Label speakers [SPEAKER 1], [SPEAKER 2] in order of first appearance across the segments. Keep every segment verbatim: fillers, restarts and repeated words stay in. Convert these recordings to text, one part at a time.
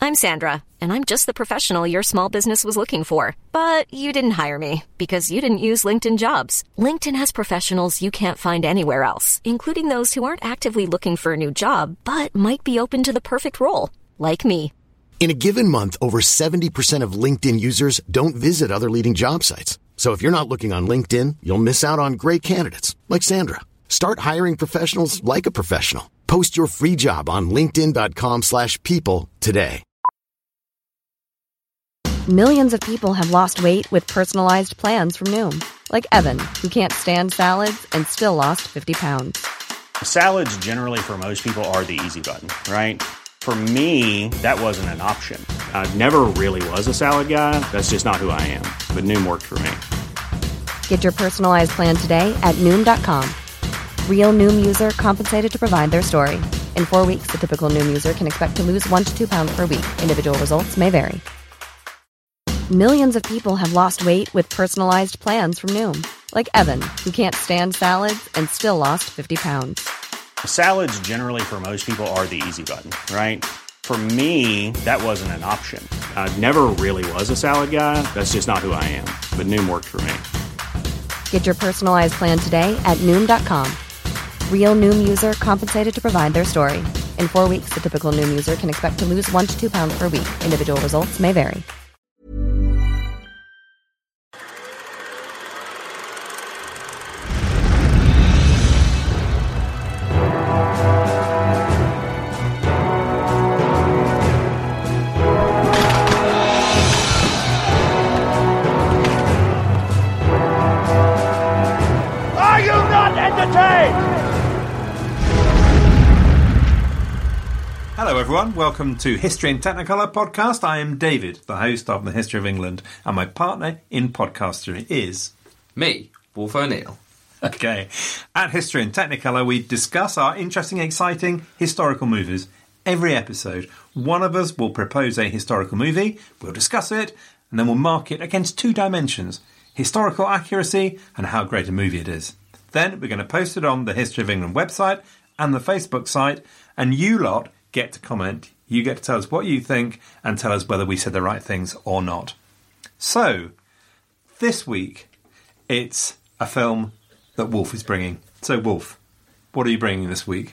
[SPEAKER 1] I'm Sandra, and I'm just the professional your small business was looking for. But you didn't hire me because you didn't use LinkedIn Jobs. LinkedIn has professionals you can't find anywhere else, including those who aren't actively looking for a new job, but might be open to the perfect role, like me.
[SPEAKER 2] In a given month, over seventy percent of LinkedIn users don't visit other leading job sites. So if you're not looking on LinkedIn, you'll miss out on great candidates, like Sandra. Start hiring professionals like a professional. Post your free job on linkedin.com slash people today.
[SPEAKER 3] Millions of people have lost weight with personalized plans from Noom. Like Evan, who can't stand salads and still lost fifty pounds.
[SPEAKER 4] Salads generally for most people are the easy button, right? For me, that wasn't an option. I never really was a salad guy. That's just not who I am. But Noom worked for me.
[SPEAKER 3] Get your personalized plan today at Noom dot com. Real Noom user compensated to provide their story. In four weeks, the typical Noom user can expect to lose one to two pounds per week. Individual results may vary. Millions of people have lost weight with personalized plans from Noom. Like Evan, who can't stand salads and still lost fifty pounds.
[SPEAKER 4] Salads generally for most people are the easy button, right? For me, that wasn't an option. I never really was a salad guy. That's just not who I am. But Noom worked for me.
[SPEAKER 3] Get your personalized plan today at Noom dot com. Real Noom user compensated to provide their story. In four weeks, the typical Noom user can expect to lose one to two pounds per week. Individual results may vary.
[SPEAKER 5] Hello everyone, welcome to History in Technicolor podcast. I am David, the host of the History of England, and my partner in podcastery is...
[SPEAKER 6] me, Wolf O'Neill.
[SPEAKER 5] Okay. At History in Technicolor, we discuss our interesting, exciting historical movies. Every episode, one of us will propose a historical movie, we'll discuss it, and then we'll mark it against two dimensions, historical accuracy and how great a movie it is. Then we're going to post it on the History of England website and the Facebook site, and you lot get to comment. You get to tell us what you think and tell us whether we said the right things or not. So, this week, it's a film that Wolf is bringing. So, Wolf, what are you bringing this week?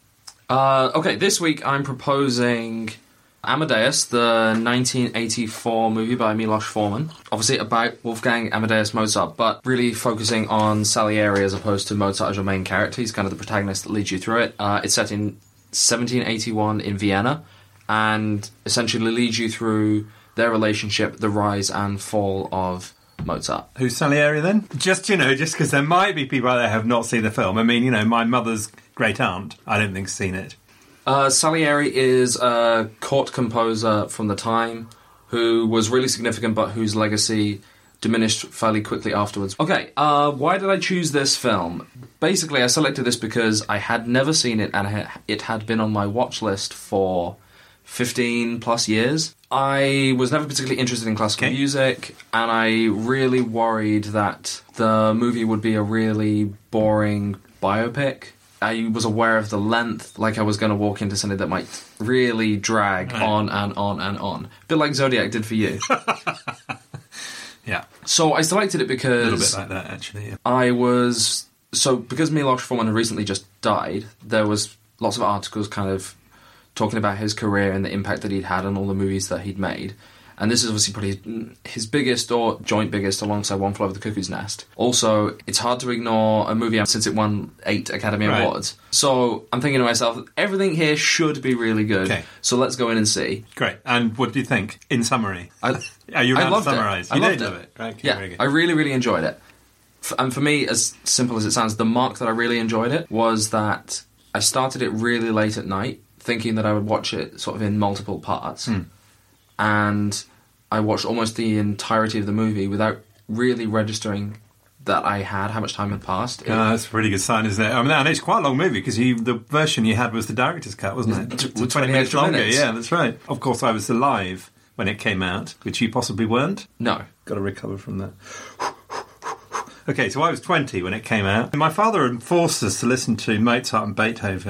[SPEAKER 6] Uh, okay, this week I'm proposing Amadeus, the nineteen eighty-four movie by Milos Forman. Obviously about Wolfgang Amadeus Mozart, but really focusing on Salieri as opposed to Mozart as your main character. He's kind of the protagonist that leads you through it. Uh, it's set in seventeen eighty-one in Vienna, and essentially leads you through their relationship, the rise and fall of Mozart.
[SPEAKER 5] Who's Salieri then? Just, you know, just because there might be people out there who have not seen the film. I mean, you know, my mother's great aunt, I don't think, has seen it.
[SPEAKER 6] Uh, Salieri is a court composer from the time who was really significant, but whose legacy diminished fairly quickly afterwards. Okay, uh, why did I choose this film? Basically, I selected this because I had never seen it, and it had been on my watch list for fifteen plus years. I was never particularly interested in classical okay. music, and I really worried that the movie would be a really boring biopic. I was aware of the length, like I was going to walk into something that might really drag right. on and on and on. A bit like Zodiac did for you.
[SPEAKER 5] Yeah.
[SPEAKER 6] So I selected it because...
[SPEAKER 5] A little bit like that, actually. Yeah.
[SPEAKER 6] I was... So, because Milos Forman had recently just died, there was lots of articles kind of talking about his career and the impact that he'd had on all the movies that he'd made. And this is obviously probably his biggest, or joint biggest, alongside One Flew Over the Cuckoo's Nest. Also, it's hard to ignore a movie since it won eight Academy right. Awards. So I'm thinking to myself, everything here should be really good. Okay. So let's go in and see.
[SPEAKER 5] Great. And what do you think, in summary?
[SPEAKER 6] I,
[SPEAKER 5] Are you
[SPEAKER 6] I
[SPEAKER 5] allowed
[SPEAKER 6] loved
[SPEAKER 5] to summarise?
[SPEAKER 6] It.
[SPEAKER 5] You
[SPEAKER 6] I
[SPEAKER 5] did
[SPEAKER 6] loved
[SPEAKER 5] love
[SPEAKER 6] it.
[SPEAKER 5] it. Right, okay,
[SPEAKER 6] yeah,
[SPEAKER 5] very good.
[SPEAKER 6] I really, really enjoyed it. And for me, as simple as it sounds, the mark that I really enjoyed it was that I started it really late at night, thinking that I would watch it sort of in multiple parts. Mm. And I watched almost the entirety of the movie without really registering that I had, how much time had passed. It,
[SPEAKER 5] oh, that's a pretty good sign, isn't it? I mean, and it's quite a long movie, because the version you had was the director's cut, wasn't it?
[SPEAKER 6] With
[SPEAKER 5] twenty minutes longer,
[SPEAKER 6] minutes.
[SPEAKER 5] Yeah, that's right. Of course, I was alive when it came out, which you possibly weren't.
[SPEAKER 6] No.
[SPEAKER 5] Got to recover from that. Okay, so I was twenty when it came out. And my father had forced us to listen to Mozart and Beethoven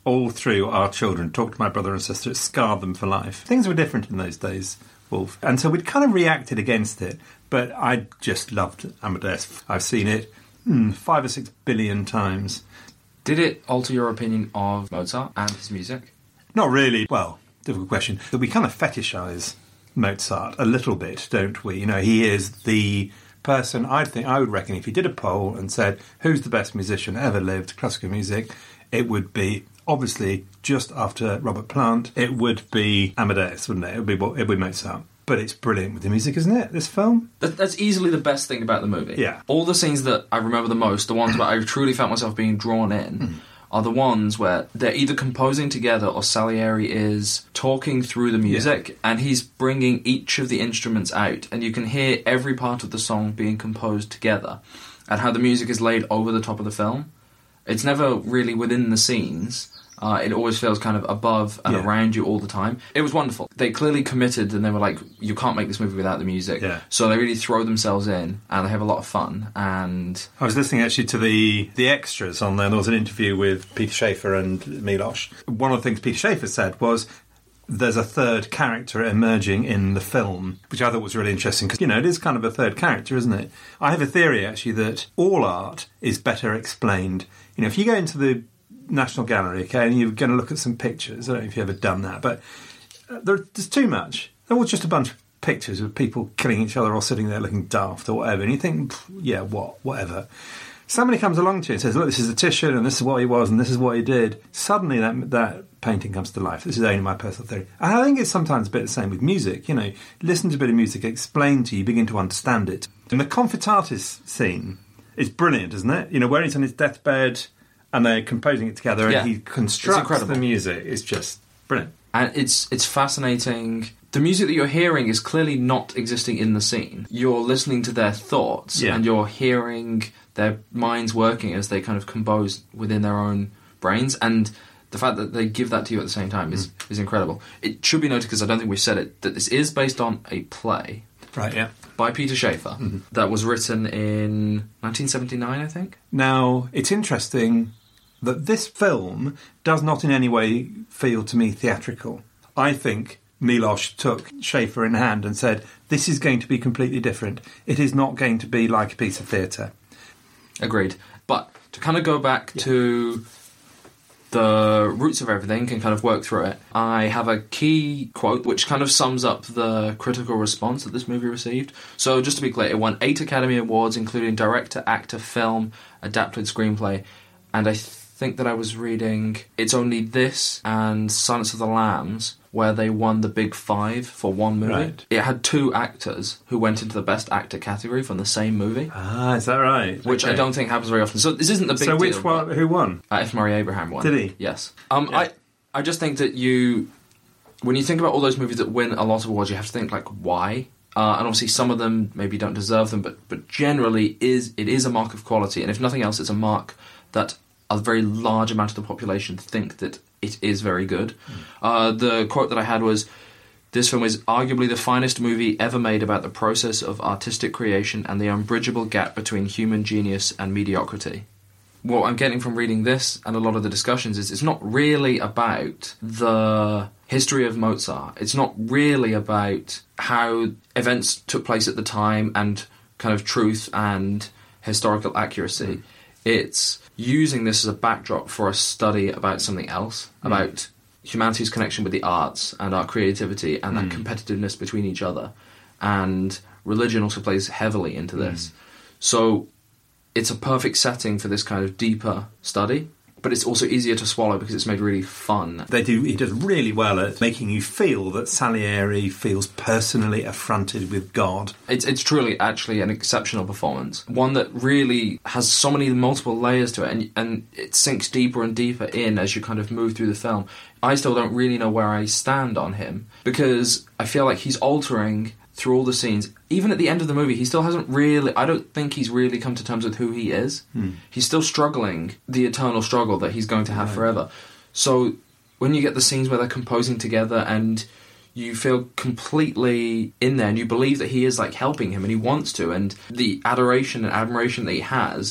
[SPEAKER 5] all through our children, talk to my brother and sister, it scarred them for life. Things were different in those days, Wolf. And so we'd kind of reacted against it, but I just loved Amadeus. I've seen it hmm, five or six billion times.
[SPEAKER 6] Did it alter your opinion of Mozart and his music?
[SPEAKER 5] Not really. Well, difficult question. But we kind of fetishise Mozart a little bit, don't we? You know, he is the person, I'd think, I would reckon, if you did a poll and said, who's the best musician ever lived, classical music, it would be, obviously, just after Robert Plant, it would be Amadeus, wouldn't it? It would be, it would be Mozart. But it's brilliant with the music, isn't it, this film?
[SPEAKER 6] That, that's easily the best thing about the movie.
[SPEAKER 5] Yeah.
[SPEAKER 6] All the scenes that I remember the most, the ones where I truly felt myself being drawn in, mm. are the ones where they're either composing together or Salieri is talking through the music, yeah. and he's bringing each of the instruments out, and you can hear every part of the song being composed together, and how the music is laid over the top of the film. It's never really within the scenes. Uh, it always feels kind of above and yeah. around you all the time. It was wonderful. They clearly committed, and they were like, you can't make this movie without the music.
[SPEAKER 5] Yeah.
[SPEAKER 6] So they really throw themselves in, and they have a lot of fun. And
[SPEAKER 5] I was listening actually to the, the extras on there. There was an interview with Peter Shaffer and Milos. One of the things Peter Shaffer said was, there's a third character emerging in the film, which I thought was really interesting, because, you know, it is kind of a third character, isn't it? I have a theory, actually, that all art is better explained. You know, if you go into the National Gallery, okay, and you're going to look at some pictures. I don't know if you've ever done that, but there, there's too much. They're all just a bunch of pictures of people killing each other or sitting there looking daft or whatever, and you think, yeah, what, whatever. Somebody comes along to you and says, look, this is a Titian, and this is what he was, and this is what he did. Suddenly that that painting comes to life. This is only my personal theory. And I think it's sometimes a bit the same with music. You know, listen to a bit of music, explain to you, begin to understand it. And the Confitatis scene is brilliant, isn't it? You know, where he's on his deathbed and they're composing it together,
[SPEAKER 6] yeah.
[SPEAKER 5] and he constructs the music. It's just brilliant.
[SPEAKER 6] And it's it's fascinating. The music that you're hearing is clearly not existing in the scene. You're listening to their thoughts,
[SPEAKER 5] yeah.
[SPEAKER 6] and you're hearing their minds working as they kind of compose within their own brains. And the fact that they give that to you at the same time is, mm. is incredible. It should be noted, because I don't think we've said it, that this is based on a play.
[SPEAKER 5] Right, yeah.
[SPEAKER 6] By Peter Shaffer, mm-hmm. that was written in nineteen seventy-nine, I think.
[SPEAKER 5] Now, it's interesting that this film does not in any way feel to me theatrical. I think Milos took Shaffer in hand and said, this is going to be completely different. It is not going to be like a piece of theatre.
[SPEAKER 6] Agreed. But to kind of go back yeah. to the roots of everything and kind of work through it, I have a key quote which kind of sums up the critical response that this movie received. So just to be clear, it won eight Academy Awards, including Director, Actor, Film, Adapted Screenplay, and I think that I was reading it's only this and Silence of the Lambs where they won the big five for one movie.
[SPEAKER 5] Right.
[SPEAKER 6] It had two actors who went into the Best Actor category from the same movie.
[SPEAKER 5] Ah, is that right?
[SPEAKER 6] Which okay. I don't think happens very often. So this isn't the big
[SPEAKER 5] so
[SPEAKER 6] deal.
[SPEAKER 5] So which one? Who won?
[SPEAKER 6] Uh, F. Murray Abraham won.
[SPEAKER 5] Did he?
[SPEAKER 6] Yes. Um,
[SPEAKER 5] yeah.
[SPEAKER 6] I I just think that you, when you think about all those movies that win a lot of awards, you have to think, like, why? Uh, and obviously some of them maybe don't deserve them, but but generally is it is a mark of quality. And if nothing else, it's a mark that a very large amount of the population think that it is very good. Mm. Uh, the quote that I had was, this film is arguably the finest movie ever made about the process of artistic creation and the unbridgeable gap between human genius and mediocrity. What I'm getting from reading this and a lot of the discussions is it's not really about the history of Mozart. It's not really about how events took place at the time and kind of truth and historical accuracy. Mm. It's using this as a backdrop for a study about something else, mm. about humanity's connection with the arts and our creativity and that mm. competitiveness between each other. And religion also plays heavily into this. Mm. So it's a perfect setting for this kind of deeper study, but it's also easier to swallow because it's made really fun.
[SPEAKER 5] They do. He does really well at making you feel that Salieri feels personally affronted with God.
[SPEAKER 6] It's it's truly actually an exceptional performance, one that really has so many multiple layers to it, and and it sinks deeper and deeper in as you kind of move through the film. I still don't really know where I stand on him because I feel like he's altering through all the scenes. Even at the end of the movie, he still hasn't really... I don't think he's really come to terms with who he is. Hmm. He's still struggling the eternal struggle that he's going to have right. forever. So when you get the scenes where they're composing together and you feel completely in there and you believe that he is like helping him and he wants to, and the adoration and admiration that he has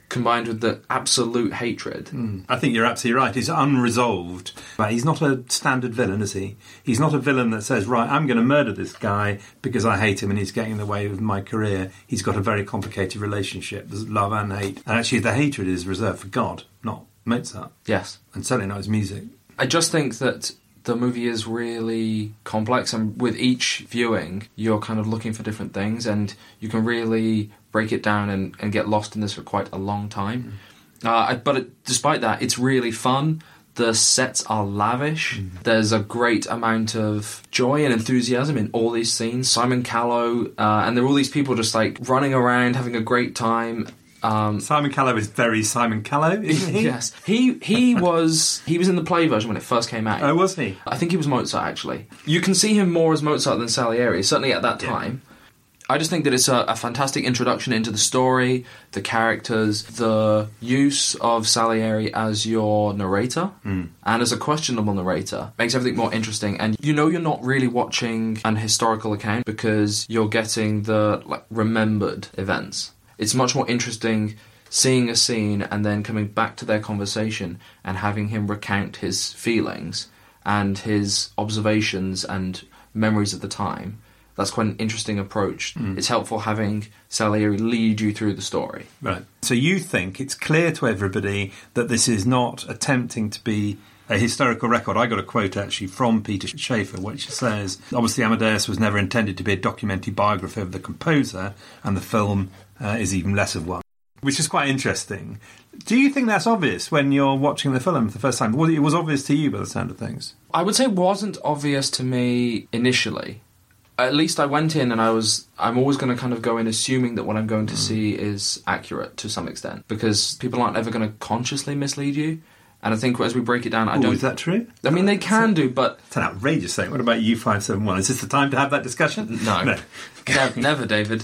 [SPEAKER 6] combined with the absolute hatred.
[SPEAKER 5] Mm. I think you're absolutely right. He's unresolved. Right, he's not a standard villain, is he? He's not a villain that says, right, I'm going to murder this guy because I hate him and he's getting in the way of my career. He's got a very complicated relationship. There's love and hate. And actually the hatred is reserved for God, not Mozart.
[SPEAKER 6] Yes.
[SPEAKER 5] And certainly not his music.
[SPEAKER 6] I just think that the movie is really complex, and with each viewing, you're kind of looking for different things, and you can really break it down and, and get lost in this for quite a long time. Mm. Uh, but it, despite that, it's really fun. The sets are lavish. Mm. There's a great amount of joy and enthusiasm in all these scenes. Simon Callow, uh, and there are all these people just like running around, having a great time. Um,
[SPEAKER 5] Simon Callow is very Simon Callow, isn't he?
[SPEAKER 6] Yes. He he was he was in the play version when it first came out.
[SPEAKER 5] Oh, was he?
[SPEAKER 6] I think he was Mozart, actually. You can see him more as Mozart than Salieri, certainly at that time. Yeah. I just think that it's a, a fantastic introduction into the story, the characters, the use of Salieri as your narrator, mm. and as a questionable narrator, makes everything more interesting. And you know you're not really watching an historical account because you're getting the like remembered events. It's much more interesting seeing a scene and then coming back to their conversation and having him recount his feelings and his observations and memories of the time. That's quite an interesting approach. Mm. It's helpful having Salieri lead you through the story. Right.
[SPEAKER 5] So you think it's clear to everybody that this is not attempting to be a historical record. I got a quote actually from Peter Schaefer, which says, obviously Amadeus was never intended to be a documentary biography of the composer, and the film uh, is even less of one. Which is quite interesting. Do you think that's obvious when you're watching the film for the first time? Well, it was obvious to you by the sound of things.
[SPEAKER 6] I would say it wasn't obvious to me initially. At least I went in and I was, I'm always going to kind of go in assuming that what I'm going to mm. see is accurate to some extent, because people aren't ever going to consciously mislead you. And I think as we break it down, I
[SPEAKER 5] Ooh,
[SPEAKER 6] don't...
[SPEAKER 5] is that true?
[SPEAKER 6] I mean, they can do, but...
[SPEAKER 5] It's an outrageous thing. What about U five seventy-one? Is this the time to have that discussion?
[SPEAKER 6] No. No. never, never, David.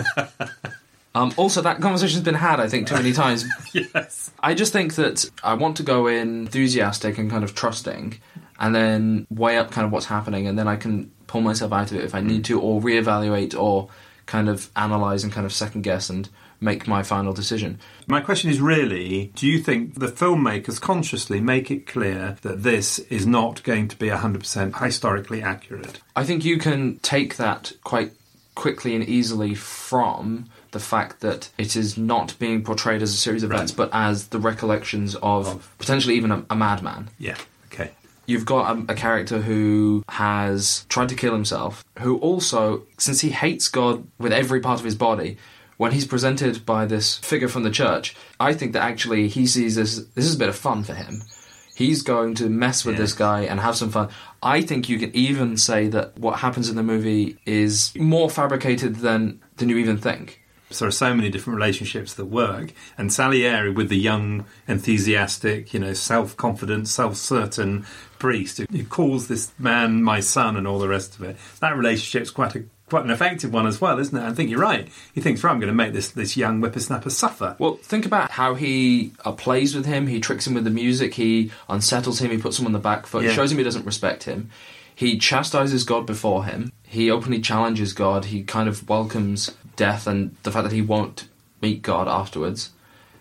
[SPEAKER 6] um, also, that conversation's been had, I think, too many times.
[SPEAKER 5] Yes.
[SPEAKER 6] I just think that I want to go in enthusiastic and kind of trusting, and then weigh up kind of what's happening, and then I can pull myself out of it if I need to, or reevaluate, or kind of analyse and kind of second-guess and make my final decision.
[SPEAKER 5] My question is really, do you think the filmmakers consciously make it clear that this is not going to be one hundred percent historically accurate?
[SPEAKER 6] I think you can take that quite quickly and easily from the fact that it is not being portrayed as a series of events, right. but as the recollections of, of. potentially even a, a madman.
[SPEAKER 5] Yeah, okay.
[SPEAKER 6] You've got a, a character who has tried to kill himself, who also, since he hates God with every part of his body, when he's presented by this figure from the church, I think that actually he sees this, this is a bit of fun for him. He's going to mess with yeah. this guy and have some fun. I think you can even say that what happens in the movie is more fabricated than, than you even think.
[SPEAKER 5] So there are so many different relationships that work. And Salieri with the young, enthusiastic, you know, self-confident, self-certain priest who calls this man my son and all the rest of it. That relationship's quite a quite an effective one as well, isn't it? I think you're right. He thinks, right, I'm going to make this, this young whippersnapper suffer.
[SPEAKER 6] Well, think about how he uh, plays with him. He tricks him with the music. He unsettles him. He puts him on the back foot. Yeah. He shows him he doesn't respect him. He chastises God before him. He openly challenges God. He kind of welcomes death and the fact that he won't meet God afterwards.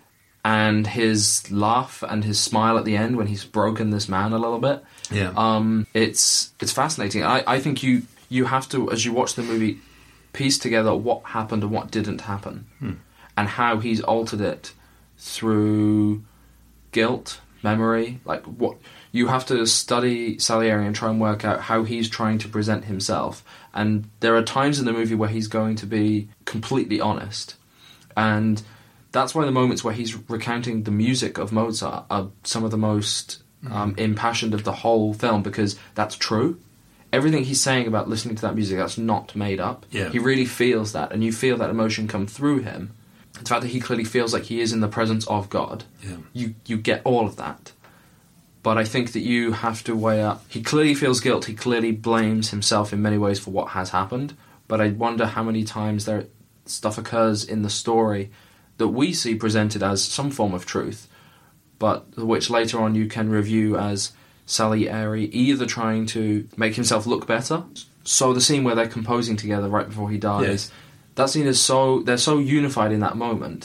[SPEAKER 6] And his laugh and his smile at the end when he's broken this man a little bit.
[SPEAKER 5] Yeah.
[SPEAKER 6] Um, it's it's fascinating. I, I think you... You have to, as you watch the movie, piece together what happened and what didn't happen. Hmm. And how he's altered it through guilt, memory. Like, what you have to study Salieri and try and work out how he's trying to present himself. And there are times in the movie where he's going to be completely honest. And that's why the moments where he's recounting the music of Mozart are some of the most um, impassioned of the whole film, because that's true. Everything he's saying about listening to that music, that's not made up.
[SPEAKER 5] Yeah.
[SPEAKER 6] He really feels that, and you feel that emotion come through him. The fact that he clearly feels like he is in the presence of God,
[SPEAKER 5] yeah.
[SPEAKER 6] you, you get all of that. But I think that you have to weigh up... He clearly feels guilt, he clearly blames himself in many ways for what has happened, but I wonder how many times there stuff occurs in the story that we see presented as some form of truth, but which later on you can review as... Salieri either trying to make himself look better. So the scene where they're composing together right before he dies,
[SPEAKER 5] yes.
[SPEAKER 6] that scene is so... They're so unified in that moment,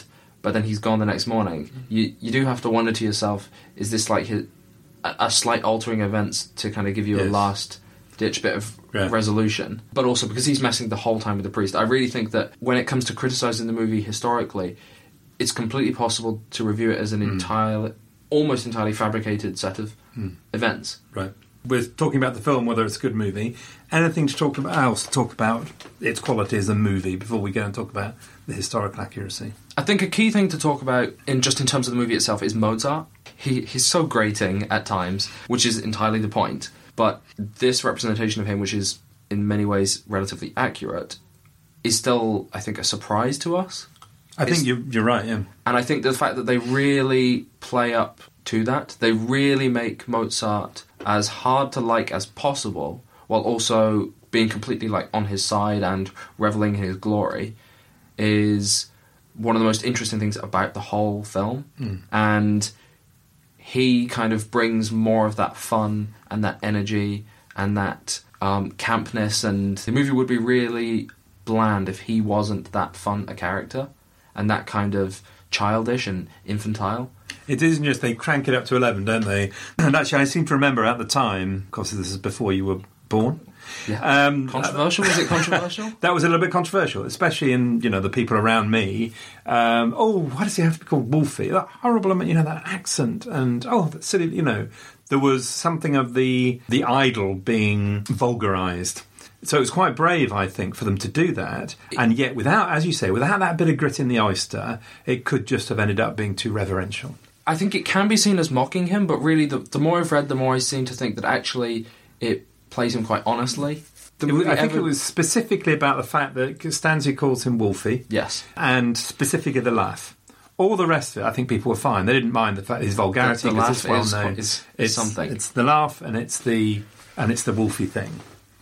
[SPEAKER 6] but then he's gone the next morning. You you do have to wonder to yourself, is this like his, a, a slight altering events to kind of give you
[SPEAKER 5] yes.
[SPEAKER 6] a last ditch bit of
[SPEAKER 5] yeah.
[SPEAKER 6] resolution? But also because he's messing the whole time with the priest. I really think that when it comes to criticising the movie historically, it's completely possible to review it as an
[SPEAKER 5] mm.
[SPEAKER 6] entirely, almost entirely fabricated set of mm. events.
[SPEAKER 5] Right. We're talking about the film, whether it's a good movie. Anything to talk about else, to talk about its quality as a movie before we go and talk about the historical accuracy?
[SPEAKER 6] I think a key thing to talk about, in just in terms of the movie itself, is Mozart. He He's so grating at times, which is entirely the point. But this representation of him, which is in many ways relatively accurate, is still, I think, a surprise to us.
[SPEAKER 5] I think you're, you're right, yeah.
[SPEAKER 6] And I think the fact that they really play up to that, they really make Mozart as hard to like as possible, while also being completely like on his side and reveling in his glory, is one of the most interesting things about the whole film.
[SPEAKER 5] Mm.
[SPEAKER 6] And he kind of brings more of that fun and that energy and that um, campness, and the movie would be really bland if he wasn't that fun a character and that kind of childish and infantile.
[SPEAKER 5] It isn't just they crank it up to eleven, don't they? And actually, I seem to remember at the time, of course, this is before you were born.
[SPEAKER 6] Yeah.
[SPEAKER 5] Um,
[SPEAKER 6] controversial? Was it controversial?
[SPEAKER 5] That was a little bit controversial, especially in, you know, the people around me. Um, oh, why does he have to be called Wolfie? That horrible, you know, that accent, and oh, that silly, you know. There was something of the the idol being vulgarised. So it was quite brave, I think, for them to do that. And yet, without, as you say, without that bit of grit in the oyster, it could just have ended up being too reverential.
[SPEAKER 6] I think it can be seen as mocking him, but really, the, the more I've read, the more I seem to think that actually it plays him quite honestly.
[SPEAKER 5] It was, I think ever... it was specifically about the fact that Stanzi calls him Wolfie.
[SPEAKER 6] Yes.
[SPEAKER 5] And specifically the laugh. All the rest of it, I think people were fine. They didn't mind the fact his vulgarity
[SPEAKER 6] because
[SPEAKER 5] it's well
[SPEAKER 6] is,
[SPEAKER 5] known.
[SPEAKER 6] Is,
[SPEAKER 5] it's
[SPEAKER 6] something.
[SPEAKER 5] It's the laugh and it's the and it's the Wolfie thing.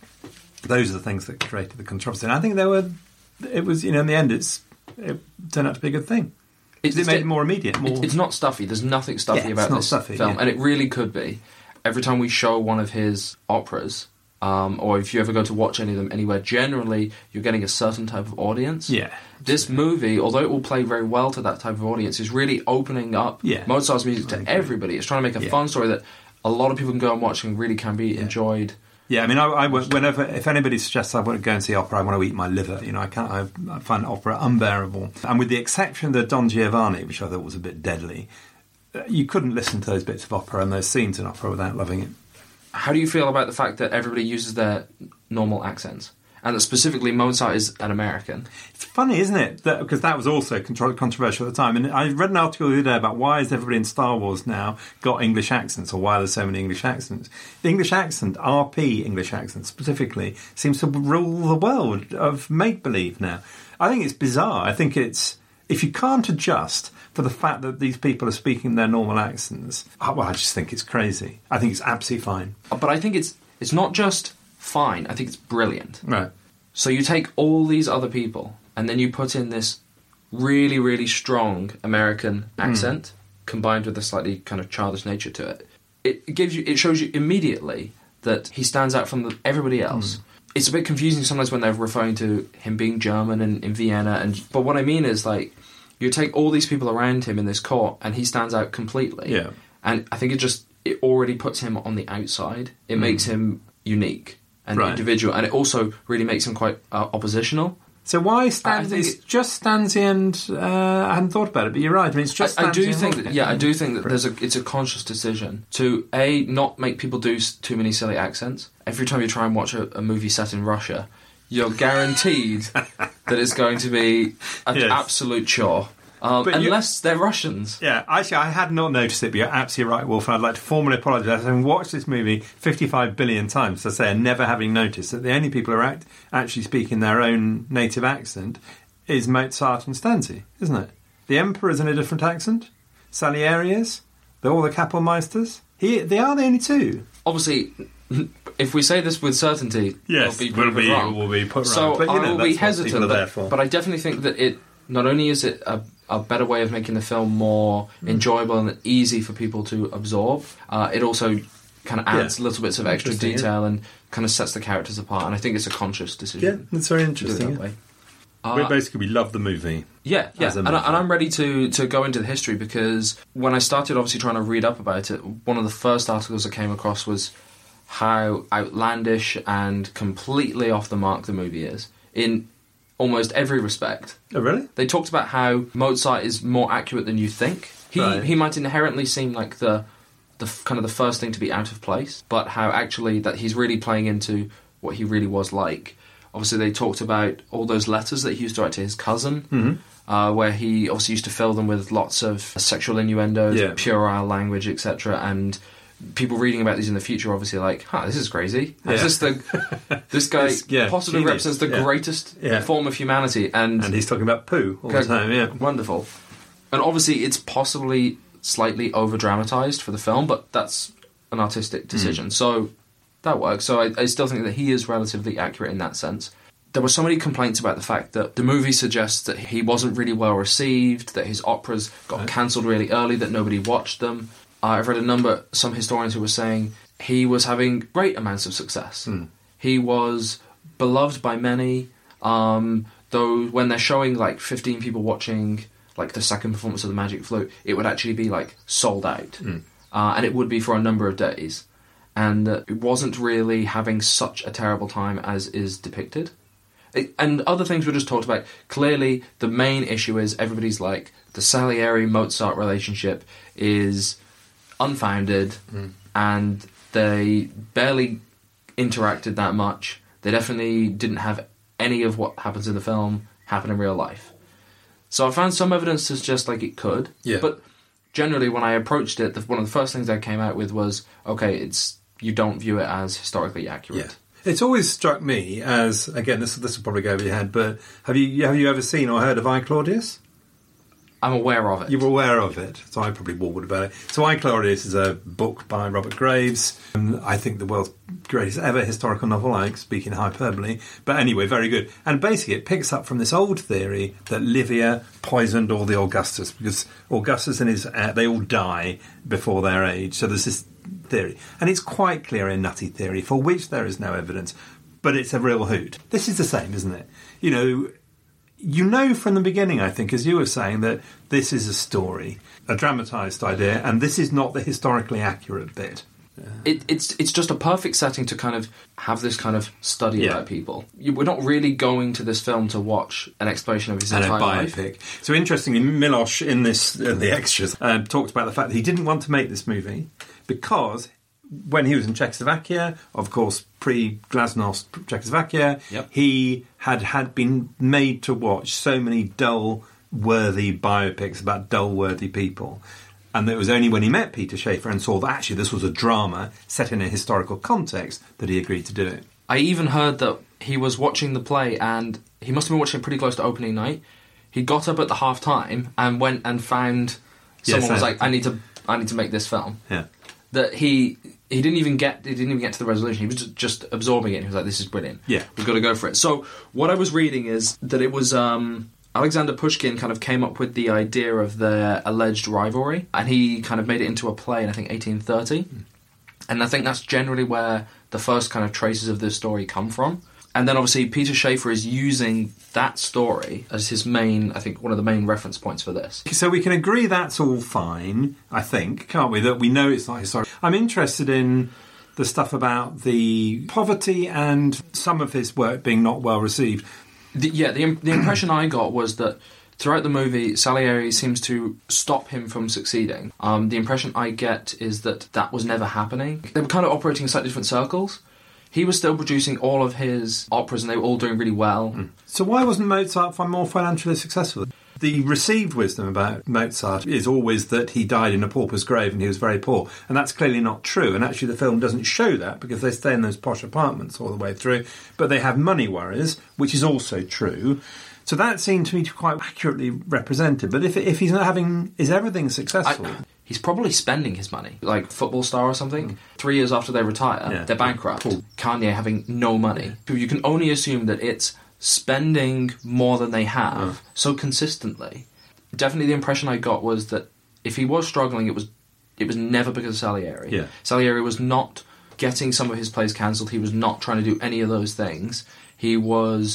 [SPEAKER 5] Those are the things that created the controversy. And I think they were. It was, you know, in the end, it's it turned out to be a good thing. It's, it made it more immediate. More...
[SPEAKER 6] It's not stuffy. There's nothing stuffy
[SPEAKER 5] yeah,
[SPEAKER 6] about this
[SPEAKER 5] stuffy,
[SPEAKER 6] film,
[SPEAKER 5] yeah.
[SPEAKER 6] and it really could be. Every time we show one of his operas, um, or if you ever go to watch any of them anywhere, generally you're getting a certain type of audience.
[SPEAKER 5] Yeah.
[SPEAKER 6] This movie, although it will play very well to that type of audience, is really opening up
[SPEAKER 5] yeah.
[SPEAKER 6] Mozart's music to everybody. It's trying to make a
[SPEAKER 5] yeah.
[SPEAKER 6] fun story that a lot of people can go and watch and really can be yeah. enjoyed.
[SPEAKER 5] Yeah, I mean, I, I whenever if anybody suggests I want to go and see opera, I want to eat my liver. You know, I can't. I, I find opera unbearable, and with the exception of the Don Giovanni, which I thought was a bit deadly, you couldn't listen to those bits of opera and those scenes in opera without loving it.
[SPEAKER 6] How do you feel about the fact that everybody uses their normal accents? And that specifically Mozart is an American?
[SPEAKER 5] It's funny, isn't it? That, because that was also contro- controversial at the time. And I read an article the other day about why has everybody in Star Wars now got English accents, or why are there so many English accents? The English accent, R P English accent specifically, seems to rule the world of make-believe now. I think it's bizarre. I think it's... If you can't adjust for the fact that these people are speaking their normal accents, well, I just think it's crazy. I think it's absolutely fine.
[SPEAKER 6] But I think it's it's not just fine, I think it's brilliant.
[SPEAKER 5] Right.
[SPEAKER 6] So you take all these other people and then you put in this really, really strong American accent mm. combined with a slightly kind of childish nature to it. It gives you, it shows you immediately that he stands out from the, everybody else. Mm. It's a bit confusing sometimes when they're referring to him being German and in Vienna, and but what I mean is, like, you take all these people around him in this court and he stands out completely.
[SPEAKER 5] Yeah.
[SPEAKER 6] And I think it just it already puts him on the outside. It mm. makes him unique and
[SPEAKER 5] right.
[SPEAKER 6] individual, and it also really makes him quite uh, oppositional.
[SPEAKER 5] So why Stanzi? It's it, just Stanzi, and uh, I hadn't thought about it, but you're right. I mean, it's just.
[SPEAKER 6] I,
[SPEAKER 5] Stanzi
[SPEAKER 6] I do
[SPEAKER 5] and
[SPEAKER 6] think,
[SPEAKER 5] Rocket.
[SPEAKER 6] that, yeah, I do think that there's a. It's a conscious decision to a not make people do too many silly accents. Every time you try and watch a, a movie set in Russia, you're guaranteed that it's going to be an
[SPEAKER 5] yes.
[SPEAKER 6] absolute chore. Um, unless they're Russians.
[SPEAKER 5] Yeah, actually, I had not noticed it, but you're absolutely right, Wolf, and I'd like to formally apologise. Having watched this movie fifty-five billion times, as I say, and never having noticed that the only people who are act- actually speaking their own native accent is Mozart and Stanzi, isn't it? The Emperor's in a different accent. Salieri is. They're all the Kapellmeisters. He, they are the only two.
[SPEAKER 6] Obviously, if we say this with certainty,
[SPEAKER 5] yes,
[SPEAKER 6] we'll be,
[SPEAKER 5] we'll be,
[SPEAKER 6] wrong.
[SPEAKER 5] We'll be put
[SPEAKER 6] so
[SPEAKER 5] wrong. But, you know,
[SPEAKER 6] I will
[SPEAKER 5] that's
[SPEAKER 6] be hesitant, but, but I definitely think that it not only is it a a better way of making the film more enjoyable and easy for people to absorb, uh, it also kind of adds
[SPEAKER 5] yeah.
[SPEAKER 6] little bits of extra detail
[SPEAKER 5] yeah.
[SPEAKER 6] and kind of sets the characters apart, and I think it's a conscious decision.
[SPEAKER 5] Yeah, that's very interesting.
[SPEAKER 6] To do it that
[SPEAKER 5] yeah.
[SPEAKER 6] way. Uh,
[SPEAKER 5] we basically, we love the movie.
[SPEAKER 6] Yeah, yeah,
[SPEAKER 5] as a
[SPEAKER 6] and, I,
[SPEAKER 5] movie.
[SPEAKER 6] and I'm ready to, to go into the history, because when I started obviously trying to read up about it, one of the first articles I came across was how outlandish and completely off the mark the movie is in almost every respect.
[SPEAKER 5] Oh, really?
[SPEAKER 6] They talked about how Mozart is more accurate than you think. He
[SPEAKER 5] Right.
[SPEAKER 6] he might inherently seem like the the f- kind of the first thing to be out of place, but how actually that he's really playing into what he really was like. Obviously, they talked about all those letters that he used to write to his cousin,
[SPEAKER 5] Mm-hmm.
[SPEAKER 6] uh, where he obviously used to fill them with lots of sexual innuendos,
[SPEAKER 5] Yeah.
[SPEAKER 6] puerile language, et cetera. And people reading about these in the future, obviously, like, "Huh, this is crazy.
[SPEAKER 5] Yeah.
[SPEAKER 6] Is this the this guy
[SPEAKER 5] This- yeah,
[SPEAKER 6] possibly
[SPEAKER 5] genius.
[SPEAKER 6] represents the
[SPEAKER 5] Yeah.
[SPEAKER 6] greatest
[SPEAKER 5] Yeah.
[SPEAKER 6] form of humanity?" And,
[SPEAKER 5] And he's talking about poo all the
[SPEAKER 6] Okay,
[SPEAKER 5] time, yeah.
[SPEAKER 6] Wonderful. And obviously, it's possibly slightly over dramatized for the film, but that's an artistic decision.
[SPEAKER 5] Mm.
[SPEAKER 6] So that works. So I, I still think that he is relatively accurate in that sense. There were so many complaints about the fact that the movie suggests that he wasn't really well received, that his operas got
[SPEAKER 5] Right.
[SPEAKER 6] cancelled really early, that nobody watched them. Uh, I've read a number, some historians who were saying he was having great amounts of success.
[SPEAKER 5] Mm.
[SPEAKER 6] He was beloved by many, um, though when they're showing like fifteen people watching like the second performance of the Magic Flute, it would actually be like sold out.
[SPEAKER 5] Mm.
[SPEAKER 6] Uh, and it would be for a number of days. And uh, it wasn't really having such a terrible time as is depicted. It, and other things were just talked about. Clearly, the main issue is everybody's like, the Salieri-Mozart relationship is unfounded,
[SPEAKER 5] Mm.
[SPEAKER 6] and they barely interacted that much. They definitely didn't have any of what happens in the film happen in real life. So I found some evidence to suggest like it could,
[SPEAKER 5] Yeah.
[SPEAKER 6] but generally when I approached it, the, one of the first things I came out with was, okay, it's you don't view it as historically accurate.
[SPEAKER 5] Yeah. It's always struck me as, again, this this will probably go over your head, but have you have you ever seen or heard of I, Claudius?
[SPEAKER 6] I'm aware of it.
[SPEAKER 5] You were aware of it, so I probably warbled about it. So I, Claudius is a book by Robert Graves. Um, I think the world's greatest ever historical novel, I speak in hyperbole. But anyway, very good. And basically it picks up from this old theory that Livia poisoned all the Augustus, because Augustus and his heir, they all die before their age. So there's this theory. And it's quite clear a nutty theory for which there is no evidence. But it's a real hoot. This is the same, isn't it? You know... You know from the beginning, I think, as you were saying, that this is a story, a dramatised idea, and this is not the historically accurate bit.
[SPEAKER 6] It, it's it's just a perfect setting to kind of have this kind of study
[SPEAKER 5] Yeah.
[SPEAKER 6] about people. You, we're not really going to this film to watch an exploration of his
[SPEAKER 5] And a
[SPEAKER 6] entire life.
[SPEAKER 5] biopic. So interestingly, Miloš in this, uh, the extras, uh, talked about the fact that he didn't want to make this movie because when he was in Czechoslovakia, of course, pre-Glasnost Czechoslovakia,
[SPEAKER 6] Yep.
[SPEAKER 5] he had, had been made to watch so many dull-worthy biopics about dull-worthy people. And it was only when he met Peter Schaefer and saw that actually this was a drama set in a historical context that he agreed to do it.
[SPEAKER 6] I even heard that he was watching the play, and he must have been watching it pretty close to opening night. He got up at the half time and went and found someone
[SPEAKER 5] Yes,
[SPEAKER 6] was
[SPEAKER 5] I-
[SPEAKER 6] like, "I need to, I need to make this film."
[SPEAKER 5] Yeah.
[SPEAKER 6] That he he didn't even get he didn't even get to the resolution. He was just, just absorbing it. And he was like, "This is brilliant.
[SPEAKER 5] Yeah.
[SPEAKER 6] We've got to go for it." So what I was reading is that it was um, Alexander Pushkin kind of came up with the idea of their alleged rivalry, and he kind of made it into a play in I think eighteen thirty. Mm. And I think that's generally where the first kind of traces of this story come from. And then obviously Peter Schaefer is using that story as his main, I think, one of the main reference points for this.
[SPEAKER 5] So we can agree that's all fine, I think, can't we? That we know it's not historic. I'm interested in the stuff about the poverty and some of his work being not well received.
[SPEAKER 6] The, yeah, the, the impression I got was that throughout the movie, Salieri seems to stop him from succeeding. Um, the impression I get is that that was never happening. They were kind of operating in slightly different circles. He was still producing all of his operas and they were all doing really well. Mm.
[SPEAKER 5] So why wasn't Mozart more financially successful? The received wisdom about Mozart is always that he died in a pauper's grave and he was very poor. And that's clearly not true. And actually the film doesn't show that because they stay in those posh apartments all the way through. But they have money worries, which is also true. So that seemed to me to quite accurately represented. But if if he's not having... Is everything successful?
[SPEAKER 6] I, he's probably spending his money. Like football star or something. Mm. Three years after they retire, yeah. they're bankrupt. Cool. Kanye having no money. You can only assume that it's spending more than they have yeah. so consistently. Definitely the impression I got was that if he was struggling, it was it was never because of Salieri.
[SPEAKER 5] Yeah.
[SPEAKER 6] Salieri was not getting some of his plays cancelled. He was not trying to do any of those things. He was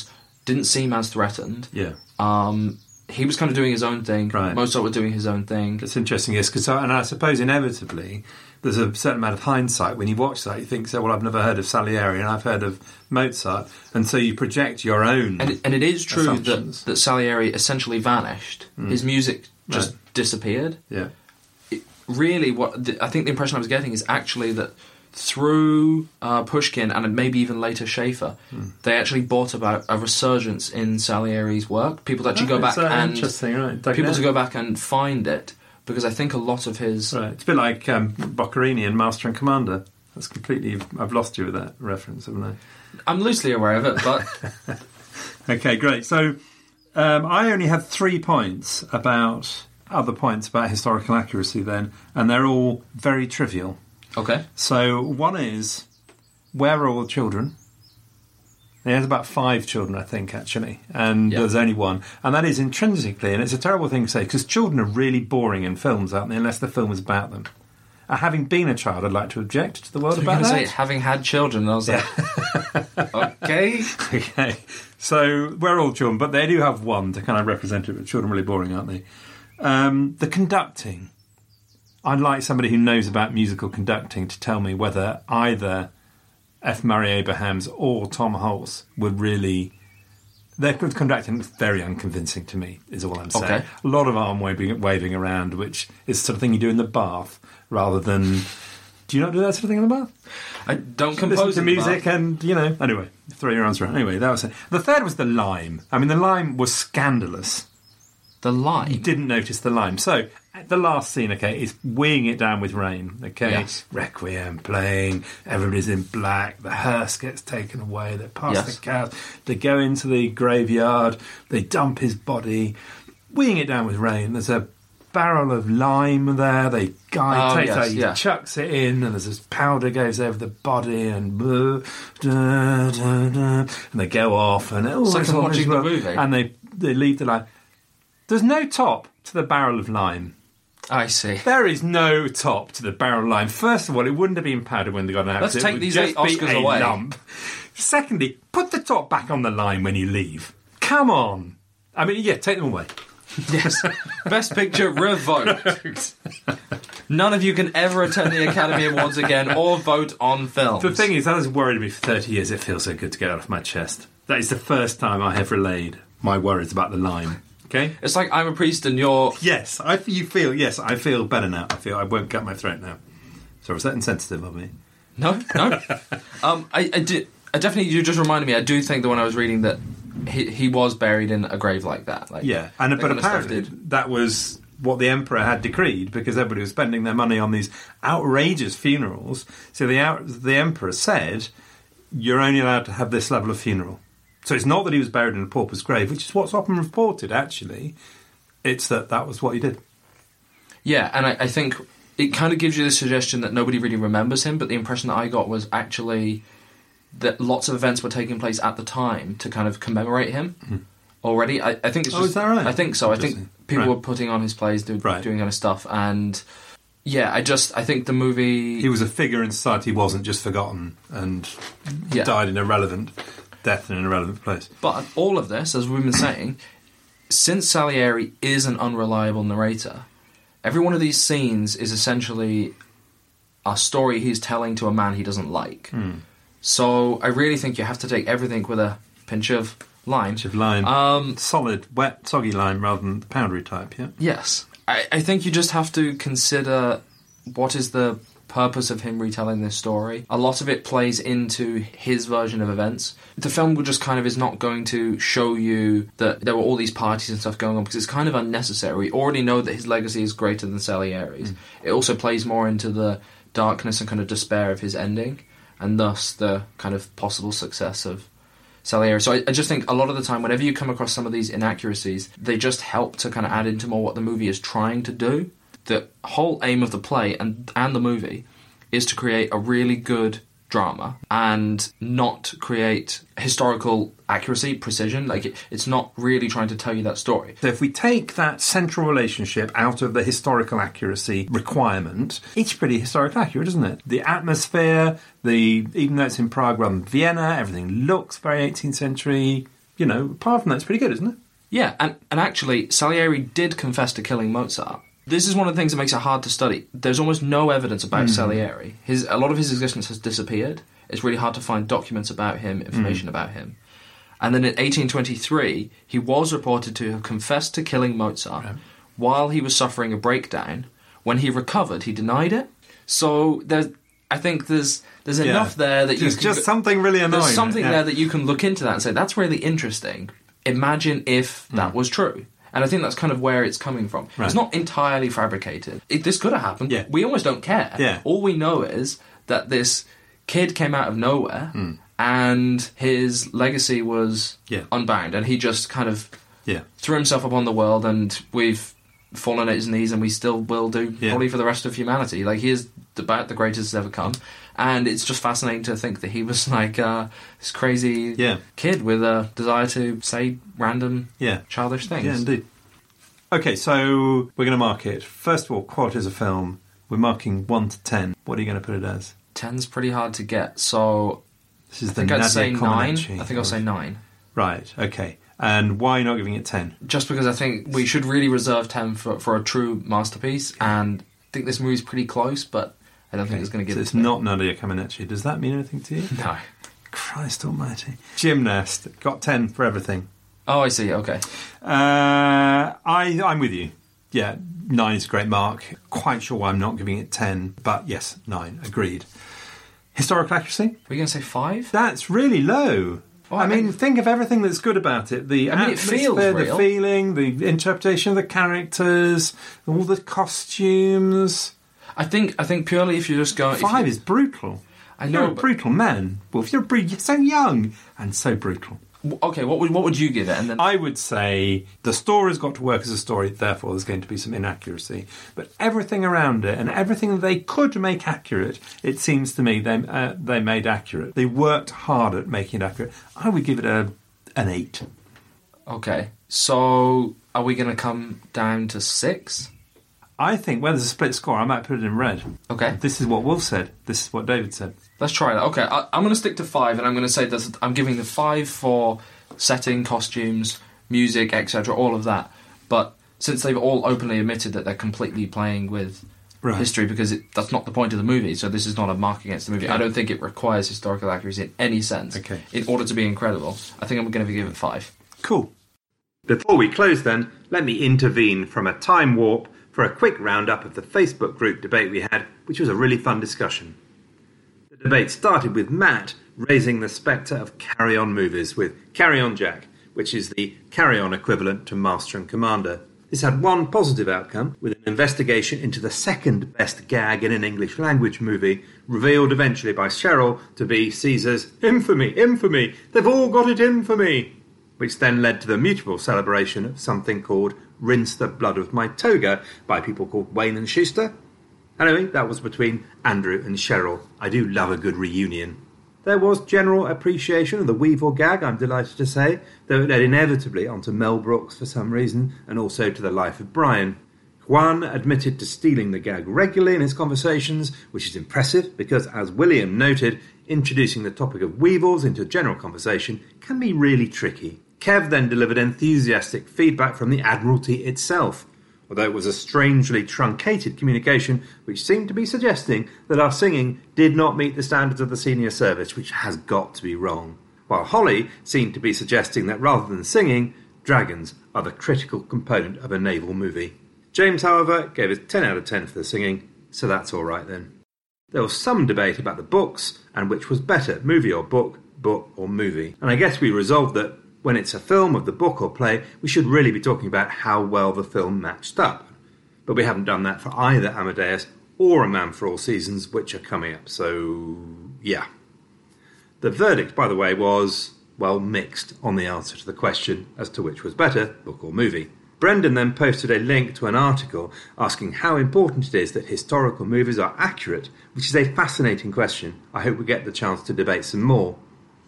[SPEAKER 6] didn't seem as threatened.
[SPEAKER 5] Yeah.
[SPEAKER 6] Um, he was kind of doing his own thing.
[SPEAKER 5] Right.
[SPEAKER 6] Mozart was doing his own thing.
[SPEAKER 5] It's interesting, yes, because and I suppose inevitably there's a certain amount of hindsight when you watch that. You think, so, well, I've never heard of Salieri and I've heard of Mozart, and so you project your own.
[SPEAKER 6] And, and it is true that,
[SPEAKER 5] assumptions.
[SPEAKER 6] that Salieri essentially vanished.
[SPEAKER 5] Mm.
[SPEAKER 6] His music just
[SPEAKER 5] Right.
[SPEAKER 6] disappeared.
[SPEAKER 5] Yeah.
[SPEAKER 6] It, really, what the, I think the impression I was getting is actually that through uh, Pushkin and maybe even later Schaeffer,
[SPEAKER 5] Mm.
[SPEAKER 6] they actually brought about a resurgence in Salieri's work. People to actually
[SPEAKER 5] Oh,
[SPEAKER 6] go back
[SPEAKER 5] it's, uh,
[SPEAKER 6] and
[SPEAKER 5] interesting, right. Dug
[SPEAKER 6] people
[SPEAKER 5] it
[SPEAKER 6] to
[SPEAKER 5] out.
[SPEAKER 6] go back and find it, because I think a lot of his
[SPEAKER 5] Right. It's a bit like um, Boccherini and Master and Commander. That's completely... I've lost you with that reference, haven't I?
[SPEAKER 6] I'm loosely aware of it, but
[SPEAKER 5] Okay, great. So um, I only had three points about other points about historical accuracy then, and they're all very trivial.
[SPEAKER 6] okay.
[SPEAKER 5] So one is, where are all the children? He has about five children, I think, actually, and
[SPEAKER 6] Yeah.
[SPEAKER 5] there's only one. And that is intrinsically, and it's a terrible thing to say, because children are really boring in films, aren't they, unless the film is about them. Uh, having been a child, I'd like to object to the world
[SPEAKER 6] I was
[SPEAKER 5] about
[SPEAKER 6] going to
[SPEAKER 5] that.
[SPEAKER 6] say, having had children, I was like, okay.
[SPEAKER 5] Okay, so we're all children, but they do have one to kind of represent it. But children are really boring, aren't they? Um, the conducting. I'd like somebody who knows about musical conducting to tell me whether either F. Murray Abrahams or Tom Hulce would really... Their conducting is very unconvincing to me, is all I'm saying.
[SPEAKER 6] Okay.
[SPEAKER 5] A lot of arm waving, waving around, which is the sort of thing you do in the bath, rather than... Do you not do that sort of thing in the bath?
[SPEAKER 6] I don't
[SPEAKER 5] Listen
[SPEAKER 6] compose
[SPEAKER 5] to
[SPEAKER 6] in the
[SPEAKER 5] music
[SPEAKER 6] bath.
[SPEAKER 5] and, you know, anyway, throw your arms around. Anyway, that was it. The third was the lime. I mean, the lime was scandalous.
[SPEAKER 6] The line.
[SPEAKER 5] You didn't notice the lime. So, the last scene, okay, is weighing it down with rain, okay?
[SPEAKER 6] Yes.
[SPEAKER 5] Requiem playing, everybody's in black, the hearse gets taken away, they pass
[SPEAKER 6] Yes.
[SPEAKER 5] the cows, they go into the graveyard, they dump his body, weighing it down with rain. There's a barrel of lime there, they guy
[SPEAKER 6] Oh,
[SPEAKER 5] takes
[SPEAKER 6] yes,
[SPEAKER 5] out, he
[SPEAKER 6] yeah.
[SPEAKER 5] chucks it in, and there's this powder goes over the body, and blah, da, da, da, and they go off, and oh,
[SPEAKER 6] It's like
[SPEAKER 5] it's
[SPEAKER 6] I'm
[SPEAKER 5] all
[SPEAKER 6] watching the
[SPEAKER 5] miserable.
[SPEAKER 6] movie.
[SPEAKER 5] And they, they leave the lime. There's no top to the barrel of lime.
[SPEAKER 6] I see.
[SPEAKER 5] There is no top to the barrel of lime. First of all, it wouldn't have been powdered when they got out.
[SPEAKER 6] Let's
[SPEAKER 5] It
[SPEAKER 6] take
[SPEAKER 5] would
[SPEAKER 6] these
[SPEAKER 5] just
[SPEAKER 6] eight
[SPEAKER 5] be
[SPEAKER 6] Oscars
[SPEAKER 5] a
[SPEAKER 6] away.
[SPEAKER 5] lump. Secondly, put the top back on the lime when you leave. Come on. I mean, yeah, take them away.
[SPEAKER 6] Yes. Best Picture revoked. None of you can ever attend the Academy Awards again or vote on films.
[SPEAKER 5] The thing is, that has worried me for thirty years. It feels so good to get it off my chest. That is the first time I have relayed my worries about the lime. Okay?
[SPEAKER 6] It's like I'm a priest and you're...
[SPEAKER 5] Yes, I, you feel, yes, I feel better now. I feel I won't cut my throat now. So was that insensitive of me?
[SPEAKER 6] No, no. um, I, I, did, I definitely, you just reminded me, I do think that when I was reading that he, he was buried in a grave like that. Like,
[SPEAKER 5] Yeah, and
[SPEAKER 6] that
[SPEAKER 5] but
[SPEAKER 6] kind of stuff
[SPEAKER 5] apparently
[SPEAKER 6] did-
[SPEAKER 5] that was what the emperor had decreed, because everybody was spending their money on these outrageous funerals. So the out, the emperor said, you're only allowed to have this level of funeral. So it's not that he was buried in a pauper's grave, which is what's often reported, actually. It's that that was what he did.
[SPEAKER 6] Yeah, and I, I think it kind of gives you the suggestion that nobody really remembers him, but the impression that I got was actually that lots of events were taking place at the time to kind of commemorate him
[SPEAKER 5] Mm-hmm.
[SPEAKER 6] already. I, I think it's
[SPEAKER 5] Oh,
[SPEAKER 6] just,
[SPEAKER 5] is that right?
[SPEAKER 6] I think so. I think
[SPEAKER 5] Interesting.
[SPEAKER 6] people
[SPEAKER 5] Right.
[SPEAKER 6] were putting on his plays, do,
[SPEAKER 5] Right.
[SPEAKER 6] doing kind of stuff, and yeah, I just I think the movie.
[SPEAKER 5] He was a figure in society, he wasn't just forgotten and
[SPEAKER 6] Yeah.
[SPEAKER 5] died in irrelevant death in an irrelevant place.
[SPEAKER 6] But all of this, as we've been saying, since Salieri is an unreliable narrator, every one of these scenes is essentially a story he's telling to a man he doesn't like.
[SPEAKER 5] Hmm.
[SPEAKER 6] So I really think you have to take everything with a pinch of lime.
[SPEAKER 5] Pinch of lime.
[SPEAKER 6] Um,
[SPEAKER 5] Solid, wet, soggy lime rather than the powdery type, yeah?
[SPEAKER 6] yes. I, I think you just have to consider what is the purpose of him retelling this story. A lot of it plays into his version of events. The film will just kind of is not going to show you that there were all these parties and stuff going on because it's kind of unnecessary. We already know that his legacy is greater than Salieri's. Mm. It also plays more into the darkness and kind of despair of his ending, and thus the kind of possible success of Salieri. So I, I just think a lot of the time, whenever you come across some of these inaccuracies, they just help to kind of add into more what the movie is trying to do. The whole aim of the play and and the movie is to create a really good drama and not create historical accuracy, precision. Like, it, it's not really trying to tell you that story.
[SPEAKER 5] So if we take that central relationship out of the historical accuracy requirement, it's pretty historically accurate, isn't it? The atmosphere, the even though it's in Prague rather than Vienna, everything looks very eighteenth century. you know, apart from that, it's pretty good, isn't it?
[SPEAKER 6] Yeah, and, and actually, Salieri did confess to killing Mozart. This is one of the things that makes it hard to study. There's almost no evidence about mm. Salieri. His A lot of his existence has disappeared. It's really hard to find documents about him, information mm. about him. And then in eighteen twenty-three, he was reported to have confessed to killing Mozart right. while he was suffering a breakdown. When he recovered, he denied it. So there's, I think there's there's yeah. enough there that
[SPEAKER 5] there's
[SPEAKER 6] you can...
[SPEAKER 5] just something really annoying.
[SPEAKER 6] There's something
[SPEAKER 5] yeah.
[SPEAKER 6] there that you can look into that and say, that's really interesting. Imagine if that mm. was true. And I think that's kind of where it's coming from. Right. It's not entirely fabricated. It, this could have happened.
[SPEAKER 5] Yeah.
[SPEAKER 6] We almost don't care.
[SPEAKER 5] Yeah.
[SPEAKER 6] All we know is that this kid came out of nowhere
[SPEAKER 5] mm.
[SPEAKER 6] and his legacy was
[SPEAKER 5] yeah.
[SPEAKER 6] unbound. And he just kind of
[SPEAKER 5] yeah.
[SPEAKER 6] threw himself upon the world, and we've fallen at his knees, and we still will do,
[SPEAKER 5] yeah.
[SPEAKER 6] probably for the rest of humanity. Like, he is about the greatest that's ever come. And it's just fascinating to think that he was like uh, this crazy
[SPEAKER 5] yeah.
[SPEAKER 6] kid with a desire to say random,
[SPEAKER 5] yeah.
[SPEAKER 6] childish things.
[SPEAKER 5] Yeah, indeed. Okay, so we're going to mark it. First of all, quality as a film. We're marking one to ten. What are you going to put it as?
[SPEAKER 6] Ten's pretty hard to get, so
[SPEAKER 5] this is
[SPEAKER 6] I
[SPEAKER 5] the
[SPEAKER 6] think I'd
[SPEAKER 5] Nadia
[SPEAKER 6] say nine.
[SPEAKER 5] Comaneci
[SPEAKER 6] I think I'll say nine.
[SPEAKER 5] Right, okay. And why not giving it ten?
[SPEAKER 6] Just because I think we should really reserve ten for, for a true masterpiece, and I think this movie's pretty close, but I don't okay. think it's going to give
[SPEAKER 5] so
[SPEAKER 6] it
[SPEAKER 5] it's
[SPEAKER 6] to
[SPEAKER 5] not Nadia Comaneci. Does that mean anything to you?
[SPEAKER 6] No.
[SPEAKER 5] Christ almighty. Gymnast. Got ten for everything.
[SPEAKER 6] Oh, I see. Okay.
[SPEAKER 5] Uh, I, I'm with you. Yeah, nine is a great mark. Quite sure why I'm not giving it ten, but yes, nine. Agreed. Historical accuracy?
[SPEAKER 6] Are we going to say five?
[SPEAKER 5] That's really low. Oh, I, I mean, think of everything that's good about it. The
[SPEAKER 6] I mean, it feels real.
[SPEAKER 5] The feeling, the interpretation of the characters, all the costumes.
[SPEAKER 6] I think I think purely if you just go...
[SPEAKER 5] Five
[SPEAKER 6] you,
[SPEAKER 5] is brutal.
[SPEAKER 6] I know,
[SPEAKER 5] You're a brutal man. Wolf, you're, br- you're so young and so brutal.
[SPEAKER 6] Okay, what would what would you give it? And then
[SPEAKER 5] I would say the story's got to work as a story, therefore there's going to be some inaccuracy. But everything around it and everything that they could make accurate, it seems to me they uh, they made accurate. They worked hard at making it accurate. I would give it a an eight.
[SPEAKER 6] Okay, so are we going to come down to six?
[SPEAKER 5] I think where there's a split score, I might put it in red.
[SPEAKER 6] Okay.
[SPEAKER 5] This is what Wolf said. This is what David said.
[SPEAKER 6] Let's try that. Okay, I, I'm going to stick to five, and I'm going to say that I'm giving the five for setting, costumes, music, et cetera, all of that. But since they've all openly admitted that they're completely playing with right. history, because it, that's not the point of the movie, so this is not a mark against the movie. Okay. I don't think it requires historical accuracy in any sense.
[SPEAKER 5] Okay.
[SPEAKER 6] In order to be incredible, I think I'm going to give it five.
[SPEAKER 5] Cool. Before we close, then, let me intervene from a time warp for a quick roundup of the Facebook group debate we had, which was a really fun discussion. The debate started with Matt raising the spectre of carry-on movies with Carry On Jack, which is the carry-on equivalent to Master and Commander. This had one positive outcome, with an investigation into the second best gag in an English language movie, revealed eventually by Cheryl to be Caesar's infamy, infamy, they've all got it in for me, which then led to the mutual celebration of something called Rinse the Blood of My Toga by people called Wayne and Schuster. Anyway, that was between Andrew and Cheryl. I do love a good reunion. There was general appreciation of the Weevil gag, I'm delighted to say, though it led inevitably onto Mel Brooks for some reason, and also to The Life of Brian. Juan admitted to stealing the gag regularly in his conversations, which is impressive because, as William noted, introducing the topic of weevils into general conversation can be really tricky. Kev then delivered enthusiastic feedback from the Admiralty itself, although it was a strangely truncated communication which seemed to be suggesting that our singing did not meet the standards of the senior service, which has got to be wrong. While Holly seemed to be suggesting that rather than singing, dragons are the critical component of a naval movie. James, however, gave us ten out of ten for the singing, so that's all right then. There was some debate about the books and which was better, movie or book, book or movie, and I guess we resolved that when it's a film of the book or play, we should really be talking about how well the film matched up. But we haven't done that for either Amadeus or A Man for All Seasons, which are coming up, so yeah. The verdict, by the way, was, well, mixed on the answer to the question as to which was better, book or movie. Brendan then posted a link to an article asking how important it is that historical movies are accurate, which is a fascinating question. I hope we get the chance to debate some more.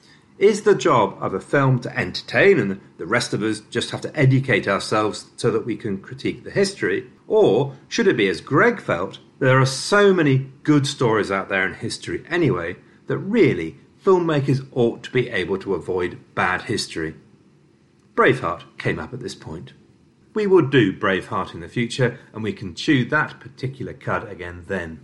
[SPEAKER 5] Is the job of a film to entertain and the rest of us just have to educate ourselves so that we can critique the history? Or should it be, as Greg felt, there are so many good stories out there in history anyway that really filmmakers ought to be able to avoid bad history? Braveheart came up at this point. We will do Braveheart in the future, and we can chew that particular cud again then.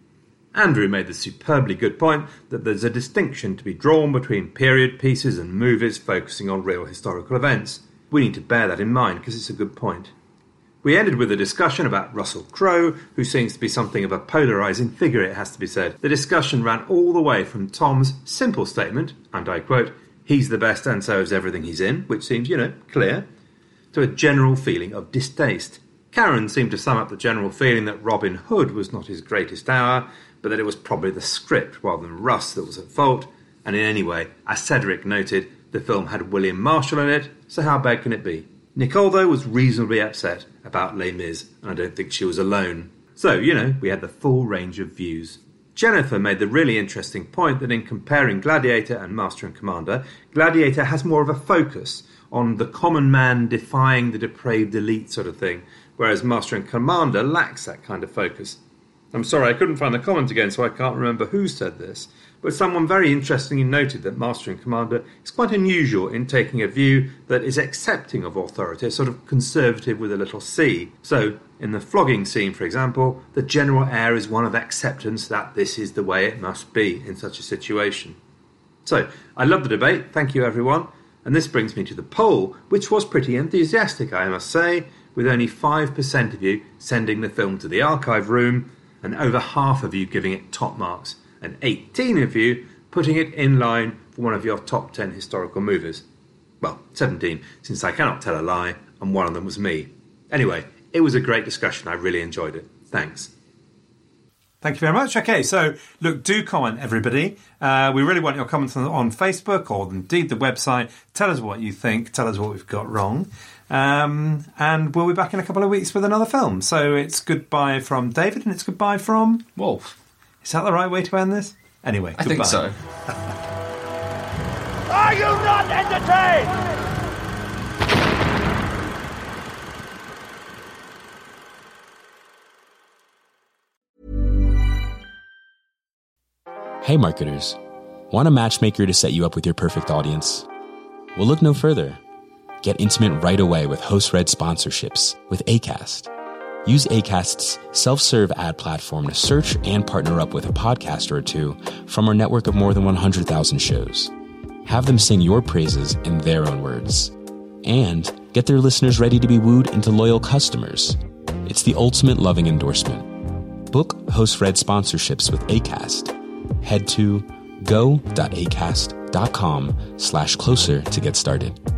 [SPEAKER 5] Andrew made the superbly good point that there's a distinction to be drawn between period pieces and movies focusing on real historical events. We need to bear that in mind because it's a good point. We ended with a discussion about Russell Crowe, who seems to be something of a polarising figure, it has to be said. The discussion ran all the way from Tom's simple statement, and I quote, "He's the best and so is everything he's in," which seems, you know, clear, to a general feeling of distaste. Karen seemed to sum up the general feeling that Robin Hood was not his greatest hour, but that it was probably the script rather than Russ that was at fault, and in any way, as Cedric noted, the film had William Marshall in it, so how bad can it be? Nicole, though, was reasonably upset about Les Mis, and I don't think she was alone. So, you know, we had the full range of views. Jennifer made the really interesting point that in comparing Gladiator and Master and Commander, Gladiator has more of a focus on the common man defying the depraved elite sort of thing, whereas Master and Commander lacks that kind of focus. I'm sorry, I couldn't find the comment again, so I can't remember who said this, but someone very interestingly noted that Master and Commander is quite unusual in taking a view that is accepting of authority, sort of conservative with a little c. So, in the flogging scene, for example, the general air is one of acceptance that this is the way it must be in such a situation. So, I love the debate, thank you everyone, and this brings me to the poll, which was pretty enthusiastic, I must say, with only five percent of you sending the film to the archive room, and over half of you giving it top marks, and eighteen of you putting it in line for one of your top ten historical movies. Well, seventeen, since I cannot tell a lie, and one of them was me. Anyway, it was a great discussion. I really enjoyed it. Thanks. Thank you very much. Okay, so look, do comment, everybody. Uh, we really want your comments on, on Facebook or indeed the website. Tell us what you think. Tell us what we've got wrong. Um, and we'll be back in a couple of weeks with another film. So it's goodbye from David and it's goodbye from
[SPEAKER 6] Wolf.
[SPEAKER 5] Is that the right way to end this? Anyway,
[SPEAKER 6] I
[SPEAKER 5] goodbye.
[SPEAKER 6] think so.
[SPEAKER 7] Are you not entertained?
[SPEAKER 8] Hey marketers, want a matchmaker to set you up with your perfect audience? Well, look no further. Get intimate right away with host-read sponsorships with Acast. Use Acast's self-serve ad platform to search and partner up with a podcaster or two from our network of more than one hundred thousand shows. Have them sing your praises in their own words. And get their listeners ready to be wooed into loyal customers. It's the ultimate loving endorsement. Book host-read sponsorships with Acast. Head to go.acast.com slash closer to get started.